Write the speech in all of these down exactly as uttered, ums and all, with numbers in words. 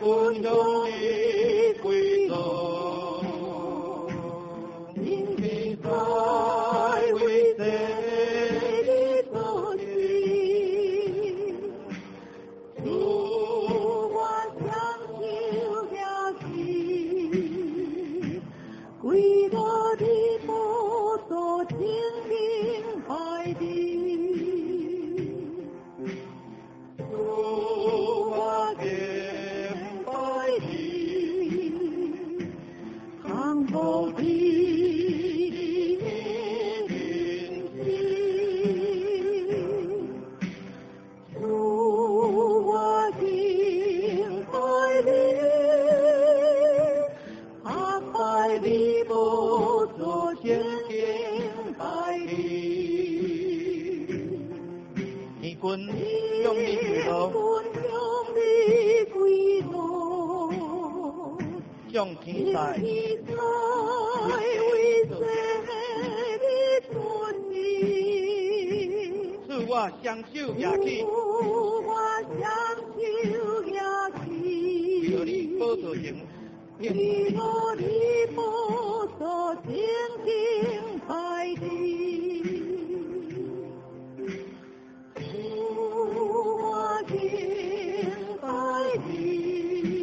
君向你跪坐，因你在为这里作曲，主我相求了起，跪落的宝座清明白的。向天在为这里作你，赐我双手也起，赐我双手也起，为了你宝座前，为了你宝座前敬拜你，我敬拜你。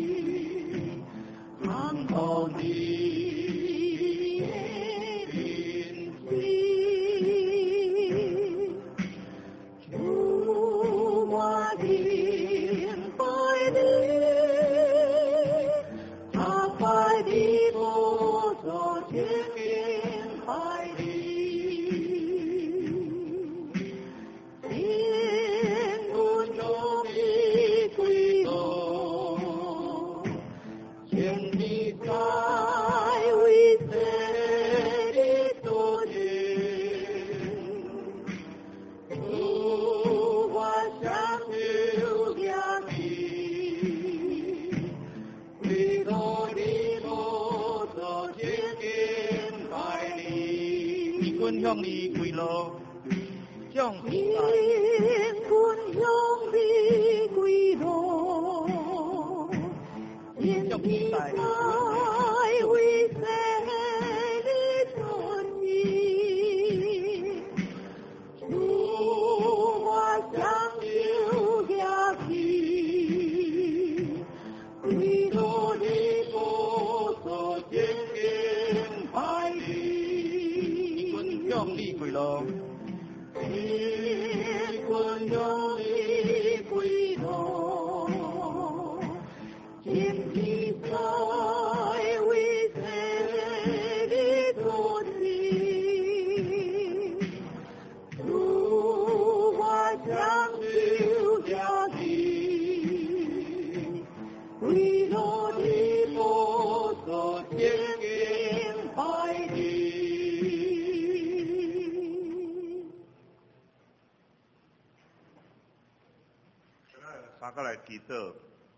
哦，你的灵气，主我敬拜你，他拜的宝座前敬拜你，天君中的归宿，请你在为这里作决，主我相求了起，为了你宝座前敬拜你，你君向你跪落，向天君向你跪落。向天在为这里作你，主我相求了起，为了你宝座前敬拜你，君向你跪落，君向你跪落。请你在为这里作你，主我相求了起，为了你宝座前敬拜你。 三个来祈祷。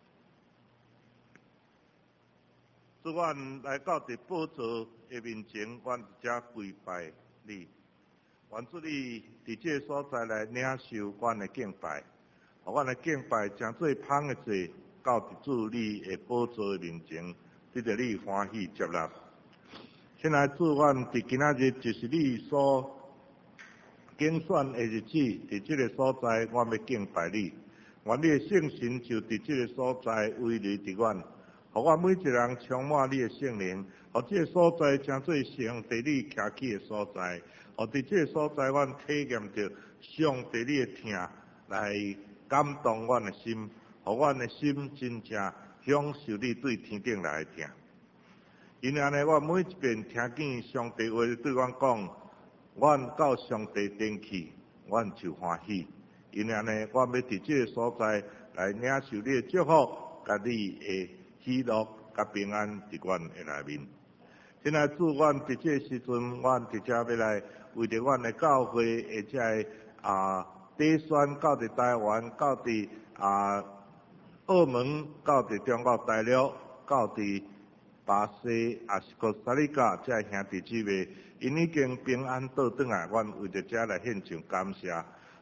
主，阮来到伫宝座的面前，阮伫遮跪拜你。愿主你伫这个所在来领受阮的敬拜，互阮的敬拜诚做香的祭，到伫主你的宝座的面前，得到你欢喜接纳。现在主，阮伫今仔日就是你所拣选的日子，伫这个所在，阮要敬拜你。愿你的圣神就伫这个所在围绕伫阮。互我每一个人充满你的圣灵，互这个所在诚做上帝你徛起的所在，互伫这个所在，阮体验到上帝你的疼来感动阮的心，互阮的心真正享受你对天顶来的疼。因安尼，我每一遍听见上帝话对阮讲，阮到上帝顶去，阮就欢喜。因安尼，我要伫这个所在来领受你的祝福，甲你的喜乐甲平安伫阮的内面。现在主，阮伫这个时阵，阮伫遮要来为着阮的教会，而且啊，底选到伫台湾，到伫啊澳门，到伫中国大陆，到伫巴西，也是哥斯达黎加，这兄弟姊妹，因已经平安倒转来，阮为着遮来献上感谢。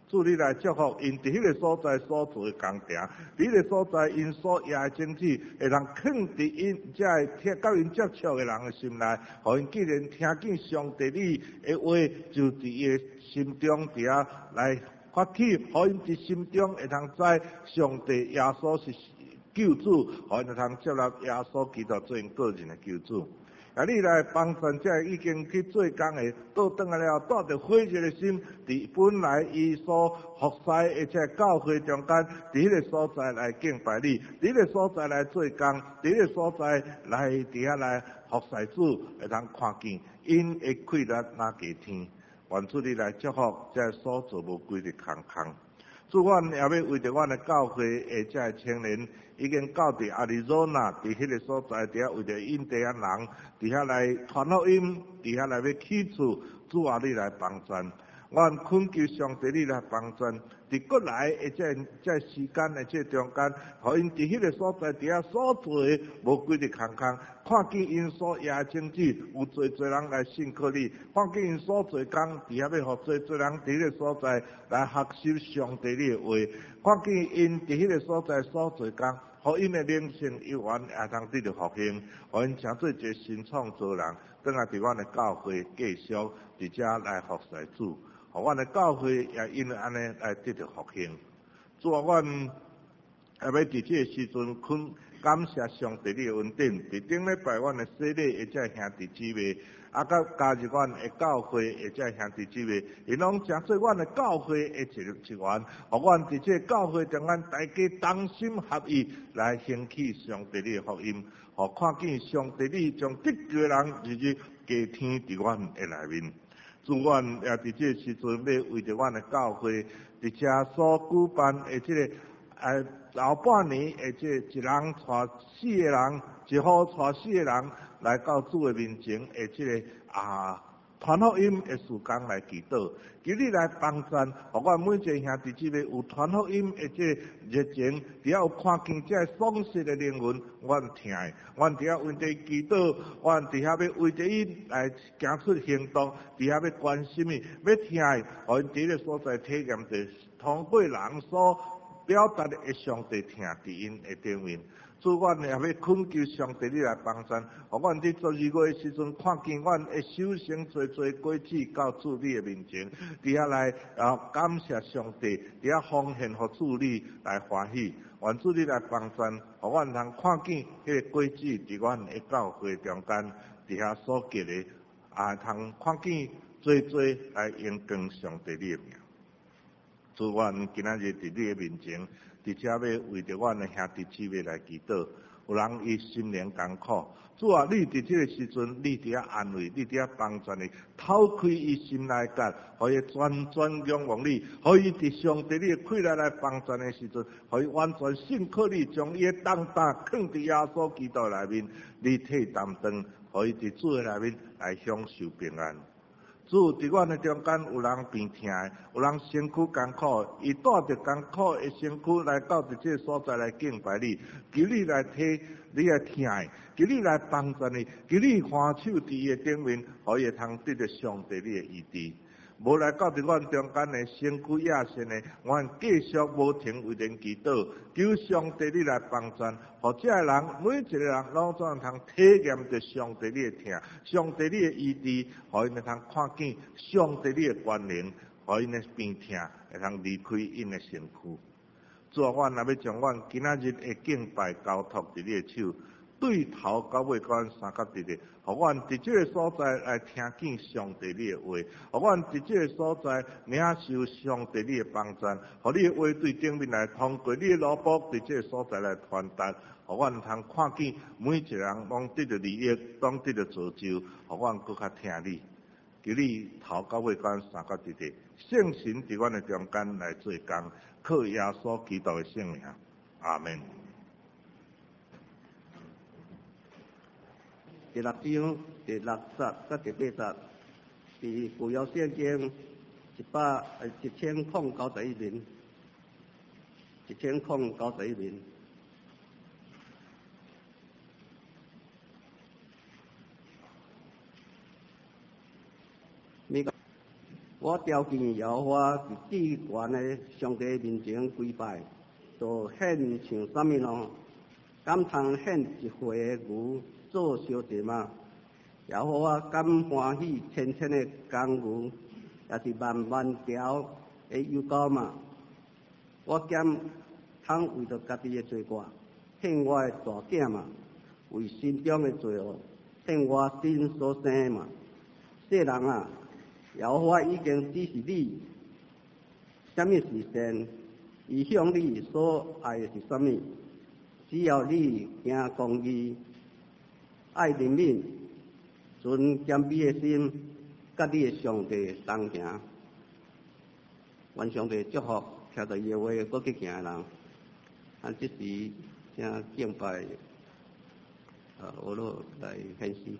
主你来祝福因伫迄个所在所做的工程，伫迄个所在因所野的种子，会通放伫因遮个听甲因接触的人的心内，互因既然听见上帝你的话，就伫伊的心中伫遐来发起，互因伫心中会通知上帝耶稣是救主，互因会通接纳耶稣基督做因个人的救主。啊！你来帮助这已经去做工的，倒转来了，带着火热的心，伫本来伊所服侍的这教会中间，伫迄个所在来敬拜你，伫迄个所在来做工，伫迄个所在来伫遐来服侍主，会通看见因的快乐哪加天。愿主你来祝福这所做无规日空空。主，阮也要为着阮的教会的这个青年，已经到伫阿里佐纳，伫迄个所在，伫遐为着印第安人，伫遐来传福音，伫遐来要起厝，主啊，你来帮助。阮恳求上帝你来帮助，伫过来的这这时间的这中间，互因伫迄个所在，伫遐所做的无规日空空，看见因所野种子，有侪侪人来信靠你，看见因所做工，伫遐要互侪侪人伫迄个所在来学习上帝你的话，看见因伫迄个所在所做工，互因的灵性有缘也通得到复兴，互因成做一个新创造人，倒来伫阮的教会继续伫遮来服侍主。互阮的教会也因为安尼来得到复兴。主啊，阮也要伫这个时阵恳感谢上帝你的恩典。伫顶礼拜阮的洗礼，或者兄弟姊妹，啊，甲加入阮的教会，或者兄弟姊妹，因拢诚做阮的教会的一一员。互阮伫这个教会中间，大家同心合意来兴起上帝你的福音，互看见上帝你将得救的人日日加添伫阮的内面。主，阮也伫这个时阵要为着阮的教会伫遮所举办的这个呃后半年的这一人带四个人，一号带四个人来到主的面前的这个啊传福音的时间来祈祷，求你来帮助，互阮每一个兄弟姊妹有传福音的这个热情，只要有看见这丧失的灵魂，阮听的，阮伫遐为着祈祷，阮伫遐要为着伊来行出行动，伫遐要关心伊，要听的，互因伫迄个所在体验着通过人所表达的上帝听伫因的顶面。主，阮也要恳求上帝你来帮助，互阮伫十二月的时阵，看见阮会修成做做果子到主你的面前，伫遐来啊感谢上帝，伫遐奉献互主你来欢喜。愿主你来帮助，互阮通看见迄个果子伫阮的教会中间，伫遐所结的，啊，通看见做做来荣光上帝你的名。主，阮今仔日伫你的面前。伫遮要为着阮的兄弟姊妹来祈祷，有人伊心灵艰苦，主啊，你伫这个时阵，你伫遐安慰，你伫遐帮助伊，透开伊心内角，互伊全全仰望你，互伊伫上帝你的快乐来帮助的时阵，互伊完全信靠你，将伊的重担放伫耶稣基督内面，你替担当，互伊伫主的内面来享受平安。主，伫阮的中间有人病痛的，有人身躯艰苦，伊带着艰苦的身躯来到伫这个所在来敬拜你，求你来替你来听的，求你来帮助你，求你欢手伫伊的顶面，互伊会通得着上帝你的医治。无来到伫阮中间的身躯亚线的，阮继续无停为人祈祷，求上帝你来帮助，互这个人每一个人拢总通体验着上帝你的听，上帝你的医治，互因会通看见上帝你的关联，互因的病痛会通离开因的身躯。主啊，阮也要将阮今仔日的敬拜交托伫你的手，对头到尾，甲阮三角直直，互阮伫这个所在来听见上帝你的话，互阮伫这个所在领受上帝你的帮助，互你的话对顶面来通过你的萝卜伫这个所在来传达，互阮通看见每一个人拢得到利益，拢得到造就，互阮搁较听你。求你头到尾甲阮三角直直，圣神伫阮的中间来做工，靠耶稣基督的圣名，阿门。 第六章第六十到第八十，伫旧约圣经一百呃一千零九十一面，一千零九十一面。米我条件摇花伫至悬的上帝面前跪拜，就献像啥物咯？敢通献一回的牛做烧祭吗？摇花敢欢喜千千的公牛，也是万万条的油膏嘛？我兼通为着家己的罪过，献我的大囝嘛？为心中的罪恶，献我亲所生嘛？世人啊！摇花已经指示你，什么是善？伊向你所爱的是什么？只要你行公义、爱人民、存谦卑的心，甲你的上帝同行。愿上帝祝福听到伊的话，搁去行的人。啊，这时正敬拜，啊，我落来献诗。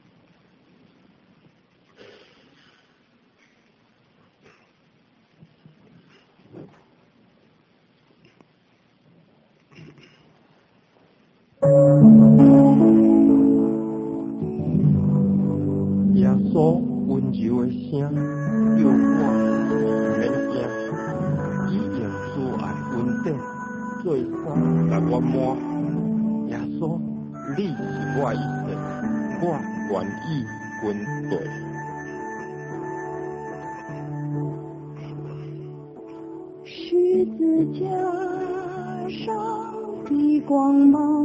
耶稣温柔的声，叫我免惊，以用慈爱温定，做衫甲我满。耶稣，你是我一生，我愿意跟随。 十字架上的光芒，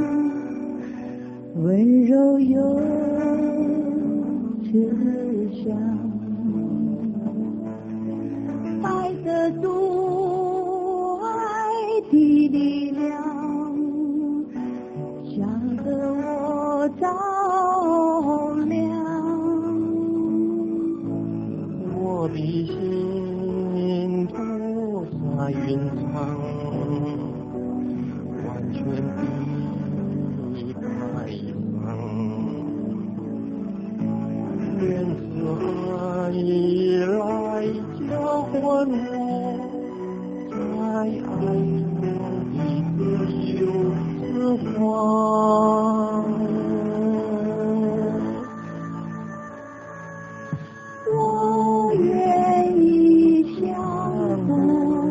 温柔又慈祥，带着主爱的力量，向着我照亮。 我的心脱下云长，完全的白裳，愿慈爱来交换我，在爱中的自由之花。 我愿意降服，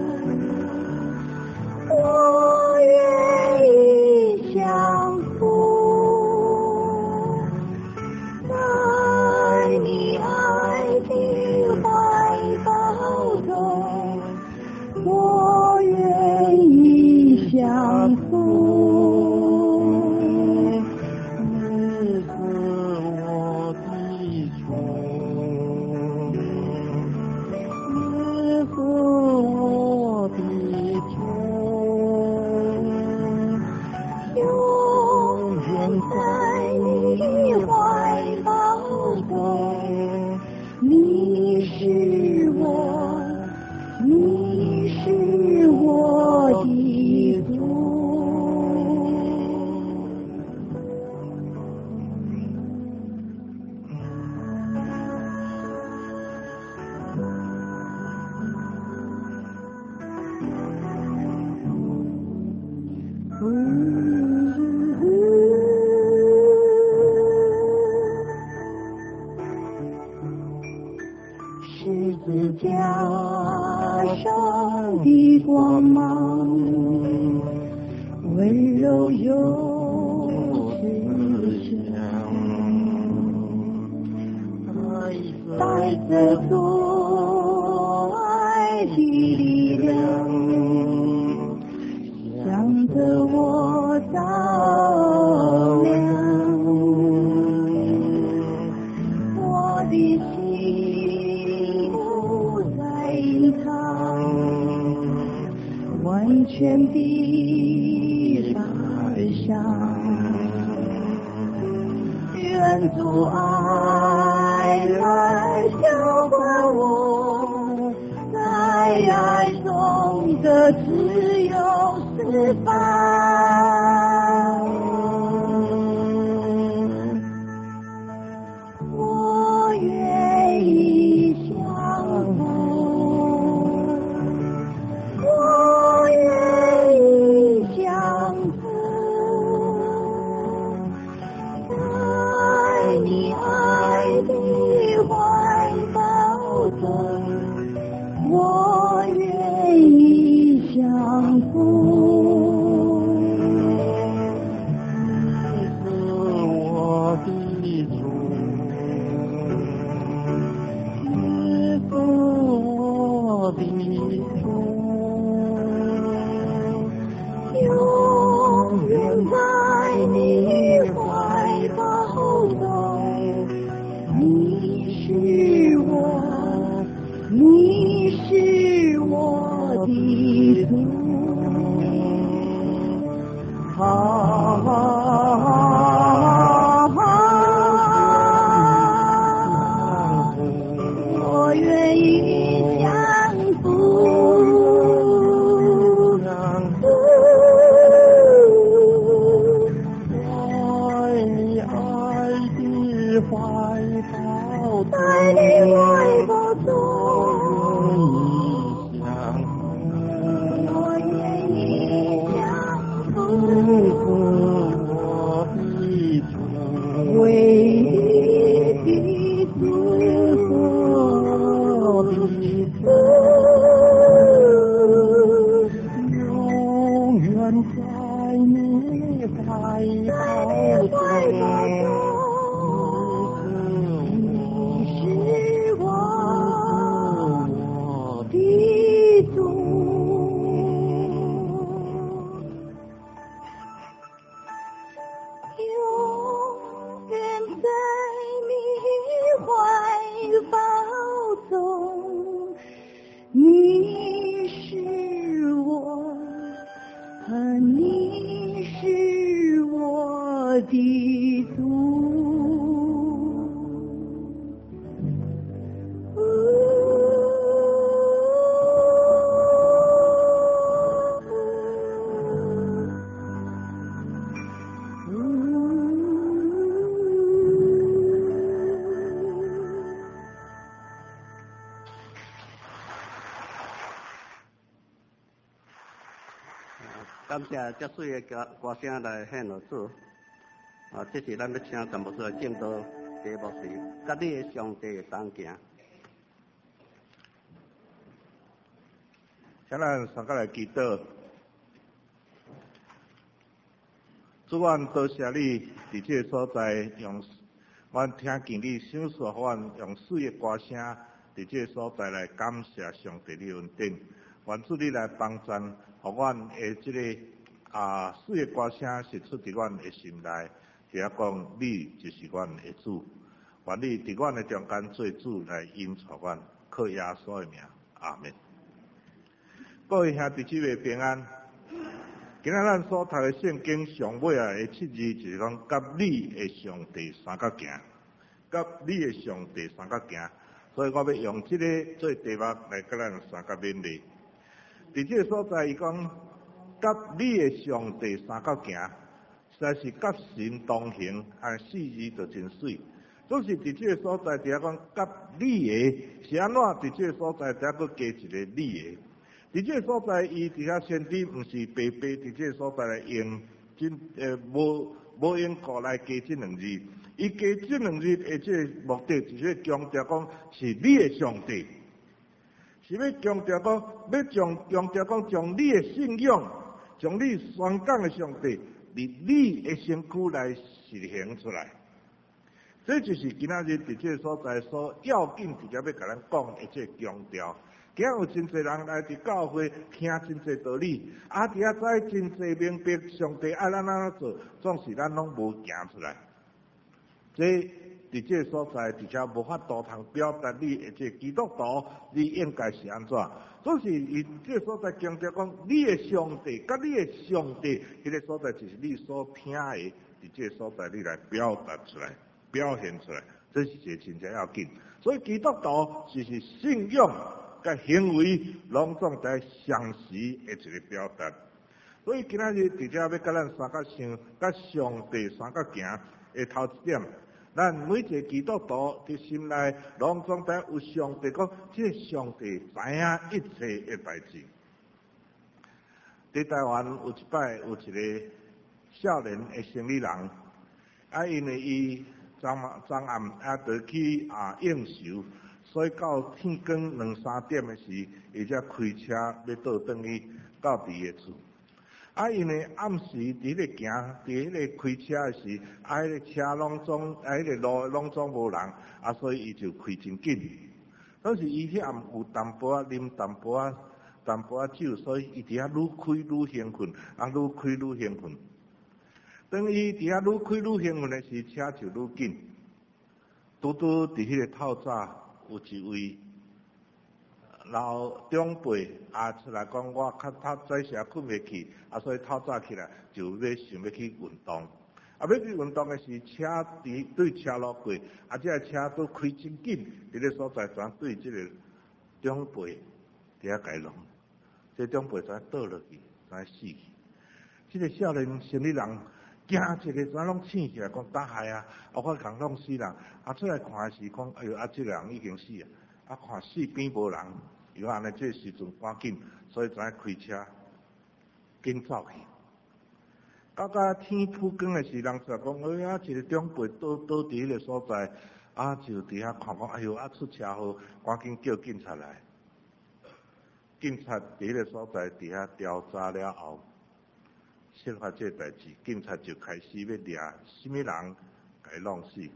我愿意降服，在你爱的怀抱中，我愿意降服。 你是我的宠，你是我的宠， 永远在你怀抱中，你是我，你是我的主。十字架上的光芒，温柔又慈祥，带着主爱的力量，向着我照亮。我的心不再隐藏，完全的摆上。愿主爱来浇灌我，在爱中的自由释放。我愿意降服，我愿意降服，在你爱的怀抱永远在你怀抱中。你是我，你是我的主。啊我愿意降服。在你爱的怀抱中，在你怀抱中，我愿意降服。为你的主，永远在你怀抱中。你是我的主。永远在你怀抱中，你是我，你是我的主。 感谢遮水的歌歌声来献落主，啊，这是咱要请陈牧师来敬道题目是甲你的上帝同行。 请咱三个来祈祷。主，阮多谢你伫这个所在用，阮听见你赏赐，互阮用水的歌声伫这个所在来感谢上帝的恩典。愿主你来帮助，互阮的即个啊水的歌声是出伫阮的心内，是啊讲你就是阮的主。愿你伫阮的中间做主来引带阮，靠耶稣的名，阿门。各位兄弟姊妹平安。今仔咱所读的圣经上尾啊的七字就是讲，甲你的上帝三角行，甲你的上帝三角行。所以我要用这个做题目来甲咱三角勉励。伫这个所在，伊讲甲你的上帝三角行，实在是甲神同行，啊四字就真水。总是伫这个所在，伫遐讲甲你的是安怎？伫这个所在，伫遐佫加一个你的。伫这个所在，伊伫遐先知毋是白白伫这个所在来用真诶无无用过来加这两字，伊加这两字的这个目的，就是强调讲是你的上帝，是要强调讲要强强调讲将你的信仰，将你宣讲的上帝，伫你的身躯来实行出来。这就是今仔日伫这个所在所要紧，直接要甲咱讲的这个强调。今日有真侪人来伫教会听真侪道理，啊，伫遐知真侪明白上帝爱咱安怎做，总是咱拢无行出来。这伫这个所在，而且无法度通表达你的这基督徒，你应该是安怎？总是伊这个所在强调讲，你的上帝，甲你的上帝，迄个所在就是你所听的，伫这个所在你来表达出来、表现出来，这是一个真正要紧。所以基督徒就是信仰。甲行为拢总在相时的一个表达，所以今仔日伫遮要甲咱三角想，甲上帝三角行的头一点，咱每一个基督徒的心内拢总在有上帝讲，这上帝知影一切的代志。伫台湾有一摆有一个少年的生理人，啊，因为伊昨昨暗啊得去啊应酬。所以到天光两三点的时，伊才开车要倒转去到伫个厝。啊，因为暗时伫咧行，伫迄个开车的时，啊，迄个车拢总，啊，迄个路拢总无人，啊，所以伊就开真紧。当时伊迄暗有淡薄仔啉淡薄仔淡薄仔酒，所以伊伫遐愈开愈兴奋，啊，愈开愈兴奋。 当伊伫遐愈开愈兴奋的时，车就愈紧。拄拄伫迄个透早有一位老长辈也出来讲，我较较早时困袂去，啊，所以透早起来就要想要去运动。啊，要去运动的时，车伫对车路过，啊，这个车都开真紧，伫个所在转对这个长辈伫遐改弄，这个长辈才倒落去，才死去。这个少年生理人惊一个，怎拢醒起来，讲打害啊！啊，我共弄死人，啊，出来看的时讲，哎哟，啊，这个人已经死啊！啊，看四边无人，又安尼，这时阵赶紧，所以才开车紧走去。到甲天铺光的时，人出来讲，哎呀，一个长辈倒倒伫迄个所在，啊，就伫遐看讲，哎哟，啊，出车祸，赶紧叫警察来。警察伫迄个所在伫遐调查了后，揭发这代志，警察就开始要抓什么人甲伊弄死。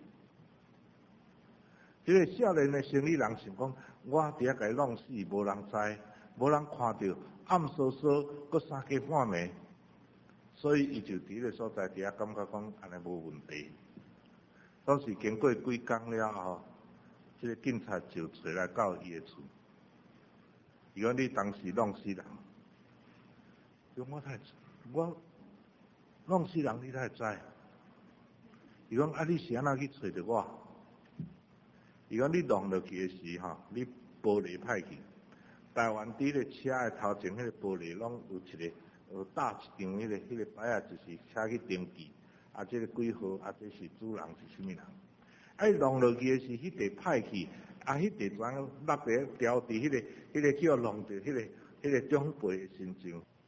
这个少年的生理人想讲，我伫遐甲伊弄死，无人知，无人看到，暗搓搓，搁三更半暝。所以，伊就伫迄个所在，伫遐感觉讲安尼无问题。当时经过几工了后，这个警察就找来到伊的厝。伊讲你当时弄死人，伊讲我太我弄死人，你太知。伊讲啊，你是安怎去找着我？伊讲你弄落去的时吼，你玻璃歹去。台湾伫个车的头前，迄个玻璃拢有一个。有搭一张迄个迄个牌啊，就是车去登记，啊，这个几号，啊，这是主人是啥物人？啊，伊弄落去的是迄块歹去，啊，迄块怎落地掉伫迄个迄个叫弄着迄个迄个长辈的身上，